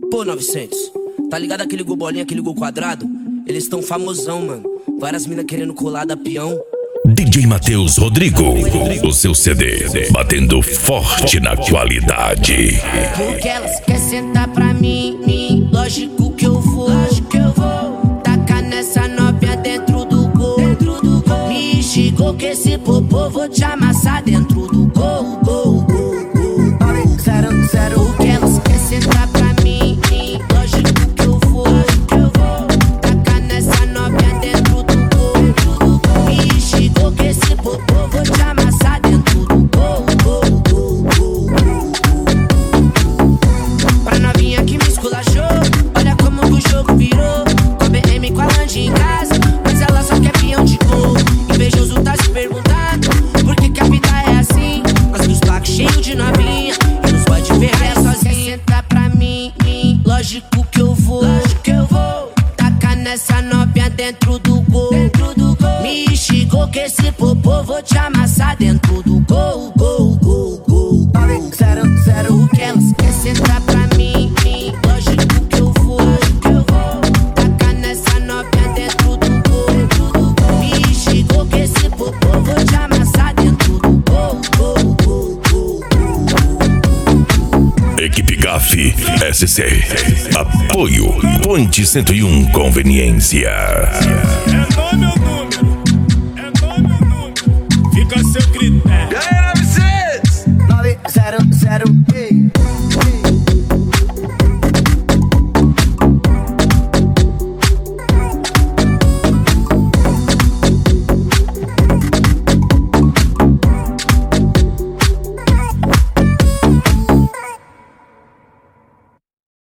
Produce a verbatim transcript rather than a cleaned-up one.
Pô, novecentos, tá ligado aquele gol bolinha, aquele gol quadrado? Eles tão famosão, mano. Várias minas querendo colar da peão. D J Matheus Rodrigo, o seu C D, batendo forte na qualidade. Porque elas querem sentar pra mim, mim. Lógico que eu vou, lógico que eu vou. Tacar nessa novinha dentro do gol, dentro do gol. Me chegou que esse popô vou te amassar dentro do gol, gol, gol, gol. Zero, zero. Porque elas querem sentar pra mim, mim. Lógico que eu vou, lógico que eu vou. Tacar nessa novinha dentro do gol, dentro do gol. Me chegou que esse popô vou te amassar dentro do gol, gol, gol, gol. Pra novinha que me esculachou, olha como que o jogo virou. Com a B M com a Land em casa, mas ela só quer peão de gol. Invejoso tá se perguntando por que que a vida é assim. Mas nos blocos cheios de novinha e nos pode ferrar sozinha. Senta pra mim, mim, lógico que eu vou, lógico que eu vou. Tacar nessa novinha dentro do gol, dentro do gol. Me chegou que esse popô vou te amassar dentro do gol, gol, gol, gol. Zero, zero. O que elas querem sentar pra mim, mim. Lógico que eu vou, lógico que eu vou. Tacar nessa novinha dentro do gol, dentro do gol. Me chegou que esse popô vou te amassar dentro do gol, gol, gol, gol. Equipe Gaf S C, apoio Ponte cento e um Conveniência. É nome ou número? É nome ou número? Fica a seu critério. nove zero zero